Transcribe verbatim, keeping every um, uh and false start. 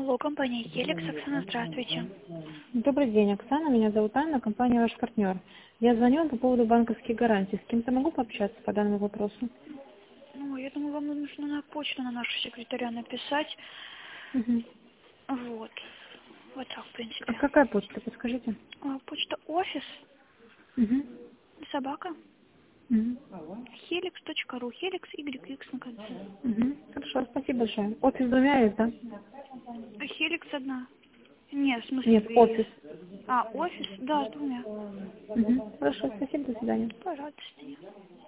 Алло, компания Хеликс, Оксана, здравствуйте. Добрый день, Оксана. Меня зовут Анна, компания «Ваш партнер». Я звоню по поводу банковских гарантий. С кем-то могу пообщаться по данному вопросу? Ну, я думаю, вам нужно на почту на нашу секретаря написать. Угу. Вот. Вот так, в А принципе. какая почта, подскажите? А, почта офис, Угу. собака, Угу. хеликс точка ру, хеликс, Y X на конце. Угу. Хорошо, спасибо большое. Офис с двумя есть, да? А хеликс одна? Нет, в смысле Нет, две офис. есть. А, офис? Да, с двумя. Угу. Хорошо, спасибо, до свидания. Пожалуйста.